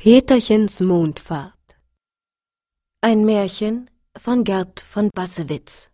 Peterchens Mondfahrt. Ein Märchen von Gerd von Bassewitz.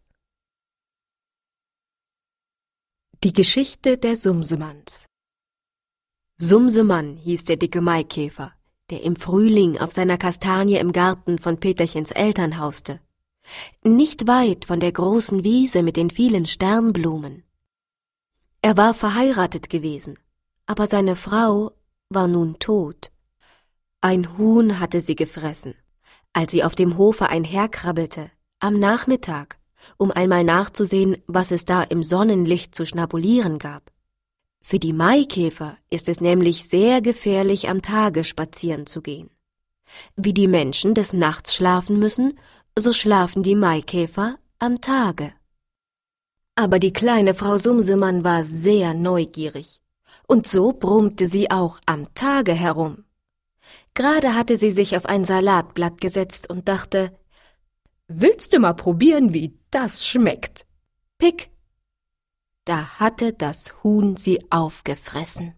Die Geschichte der Sumsemanns. Sumsemann hieß der dicke Maikäfer, der im Frühling auf seiner Kastanie im Garten von Peterchens Eltern hauste, nicht weit von der großen Wiese mit den vielen Sternblumen. Er war verheiratet gewesen, aber seine Frau war nun tot. Ein Huhn hatte sie gefressen, als sie auf dem Hofe einherkrabbelte, am Nachmittag, um einmal nachzusehen, was es da im Sonnenlicht zu schnabulieren gab. Für die Maikäfer ist es nämlich sehr gefährlich, am Tage spazieren zu gehen. Wie die Menschen des Nachts schlafen müssen, so schlafen die Maikäfer am Tage. Aber die kleine Frau Sumsemann war sehr neugierig, und so brummte sie auch am Tage herum. Gerade hatte sie sich auf ein Salatblatt gesetzt und dachte, »Willst du mal probieren, wie das schmeckt?« Pick! Da hatte das Huhn sie aufgefressen.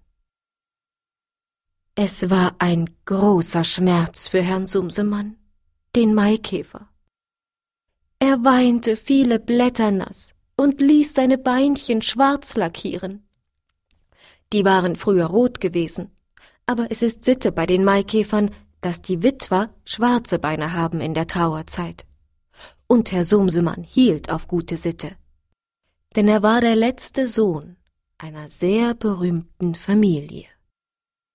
Es war ein großer Schmerz für Herrn Sumsemann, den Maikäfer. Er weinte viele Blätter nass und ließ seine Beinchen schwarz lackieren. Die waren früher rot gewesen, aber es ist Sitte bei den Maikäfern, dass die Witwer schwarze Beine haben in der Trauerzeit. Und Herr Sumsemann hielt auf gute Sitte, denn er war der letzte Sohn einer sehr berühmten Familie.